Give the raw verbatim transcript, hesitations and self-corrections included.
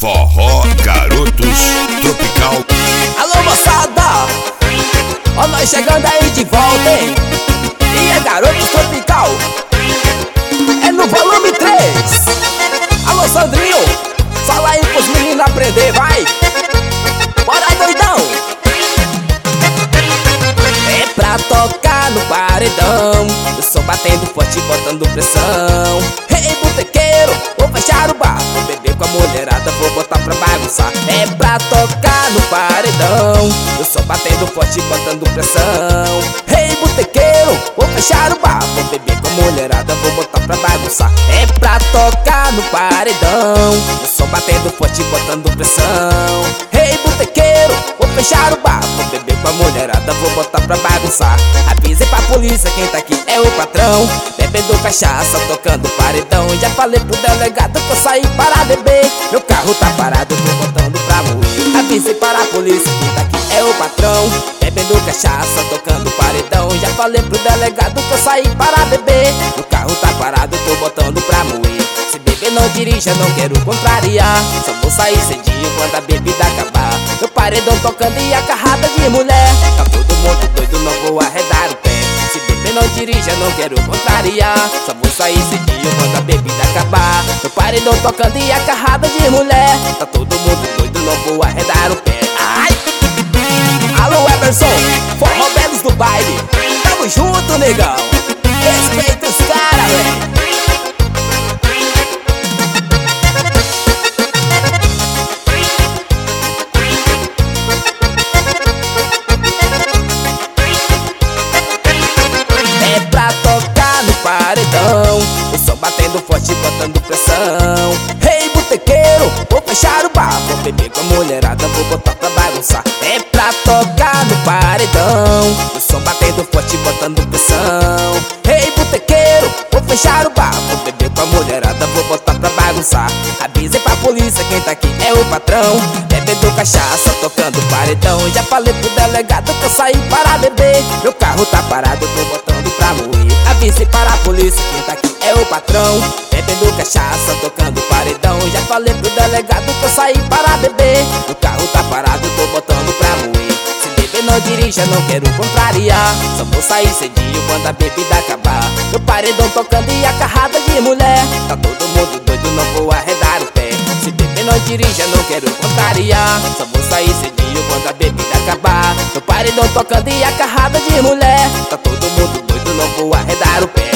Forró Garotos Tropical. Alô moçada, ó nós chegando aí de volta, hein? E é Garotos Tropical, é no volume três. Alô Sandrinho, fala aí pros meninos aprender, vai. Bora doidão. É pra tocar no paredão, eu sou batendo forte, botando pressão. Ei botequeiro, vou fechar o bar, vou beber com a mulherada, vou botar pra bagunçar. É pra tocar no paredão, eu sou batendo forte, botando pressão. Ei botequeiro, vou fechar o bar, vou beber com a mulherada, vou botar pra bagunçar. É pra tocar no paredão, eu sou batendo forte, botando pressão. Ei botequeiro, vou fechar o bar, vou beber com a mulherada, vou botar pra bagunçar. Avisei pra polícia, quem tá aqui é o patrão, bebendo cachaça, tocando paredão. Já falei pro delegado que eu saí para beber, meu carro tá parado, tô botando pra moer. Avisei para a polícia, quem tá aqui é o patrão, bebendo cachaça, tocando paredão. Já falei pro delegado que eu saí para beber, meu carro tá parado, tô botando pra moer. Se beber não dirija, não quero contrariar, só vou sair cedinho quando a bebida acabar. Meu paredão tocando e a carrada de mulher, tá todo mundo doido, não vou arredar o pé. Se beber não dirija, não quero contrariar, só vou sair cedinho quando a bebida acabar. Meu paredão tocando e a carrada de mulher, tá todo mundo doido, não vou arredar o pé. Ai! Alô Emerson, forró belos do baile, tamo junto, negão. Respeita os caras, velho. É pra tocar no paredão, eu só batendo forte, botando pressão. Ei botequeiro, vou fechar o bar, vou beber com a mulherada, vou botar pra bagunçar. É pra tocar no paredão, eu só batendo forte, botando pressão. Ei botequeiro, vou fechar o bar, vou beber com a mulherada, vou botar pra bagunçar. Avisei pra polícia, quem tá aqui é o patrão, bebendo cachaça, tocando paredão. Já falei pro delegado que eu saí para beber, meu carro tá parado, eu tô botando pra moer. Avisei para a polícia, quem tá aqui é o patrão, bebendo cachaça, tocando paredão. Já falei pro delegado que eu saí para beber, meu carro tá parado, eu tô botando pra moer. Se beber não dirija, não quero contrariar, só vou sair cedinho quando a bebida acabar. Meu paredão tocando e a carrada de mulher, tá todo mundo doido, não vou arredar o pé. Se beber não dirija, não quero contrariar, só vou sair cedinho quando a bebida acabar. Meu paredão tocando e a carrada de mulher, tá todo mundo doido, não vou arredar o pé.